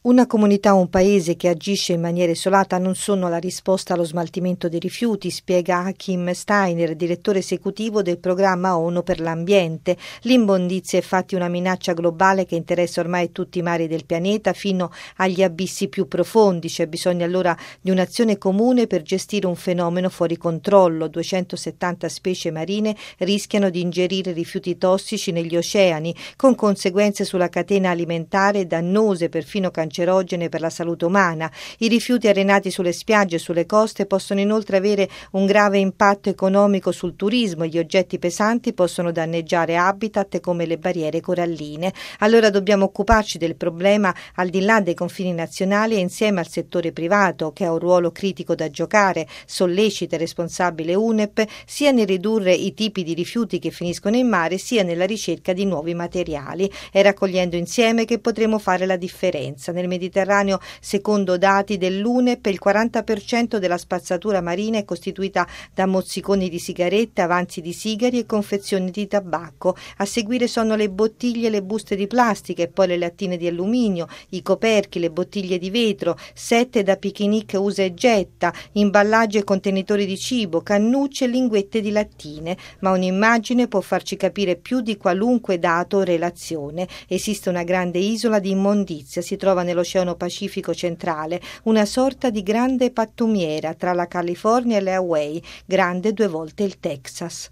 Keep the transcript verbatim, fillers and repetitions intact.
Una comunità o un paese che agisce in maniera isolata non sono la risposta allo smaltimento dei rifiuti, spiega Achim Steiner, direttore esecutivo del programma ONU per l'ambiente. L'immondizia è infatti una minaccia globale che interessa ormai tutti i mari del pianeta fino agli abissi più profondi. C'è bisogno allora di un'azione comune per gestire un fenomeno fuori controllo. duecentosettanta specie marine rischiano di ingerire rifiuti tossici negli oceani, con conseguenze sulla catena alimentare dannose, perfino cancerogene per la salute umana. I rifiuti arenati sulle spiagge e sulle coste possono inoltre avere un grave impatto economico sul turismo. Gli oggetti pesanti possono danneggiare habitat come le barriere coralline. Allora dobbiamo occuparci del problema al di là dei confini nazionali e insieme al settore privato, che ha un ruolo critico da giocare, sollecita e responsabile U N E P sia nel ridurre i tipi di rifiuti che finiscono in mare sia nella ricerca di nuovi materiali. È raccogliendo insieme che potremo fare la differenza. Nel Mediterraneo, secondo dati dell'U N E P, il quaranta per cento della spazzatura marina è costituita da mozziconi di sigarette, avanzi di sigari e confezioni di tabacco. A seguire sono le bottiglie e le buste di plastica e poi le lattine di alluminio, i coperchi, le bottiglie di vetro, sette da picnic usa e getta, imballaggi e contenitori di cibo, cannucce e linguette di lattine. Ma un'immagine può farci capire più di qualunque dato o relazione. Esiste una grande isola di immondizia, si trova nell'Oceano Pacifico centrale, una sorta di grande pattumiera tra la California e le Hawaii, grande due volte il Texas.